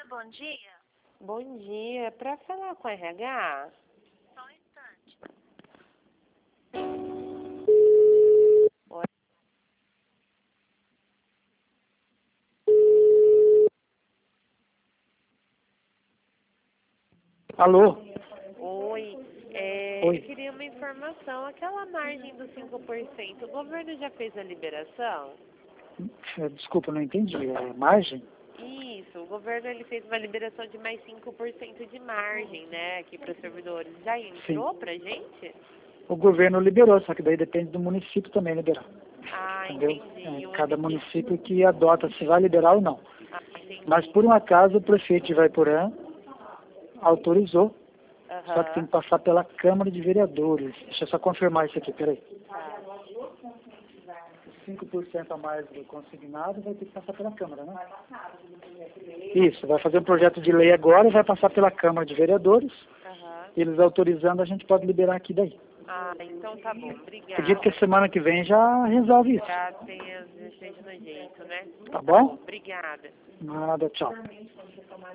bom dia. Bom dia. Para falar com a RH? Só um instante. Oi. Alô? Oi. Oi. Eu queria uma informação. Aquela margem dos 5%, o governo já fez a liberação? Desculpa, não entendi. É margem? Isso, o governo ele fez uma liberação de mais 5% de margem, né, aqui para os servidores. Já entrou pra gente? O governo liberou, só que daí depende do município também liberar. Ah, Entendeu? entendi. Cada município que adota se vai liberar ou não. Ah, entendi. Mas por um acaso o prefeito de Ivaiporã autorizou, só que tem Aham. que passar pela Câmara de Vereadores. Deixa eu só confirmar isso aqui, peraí. Tá. 5% a mais do consignado vai ter que passar pela Câmara, né? Isso, vai fazer um projeto de lei agora e vai passar pela Câmara de Vereadores. Aham. Eles autorizando, a gente pode liberar aqui daí. Ah, então tá bom. Obrigada. Acredito que a semana que vem já resolve isso. Já esteja no jeito, né? Tá bom? Obrigada. Nada, tchau.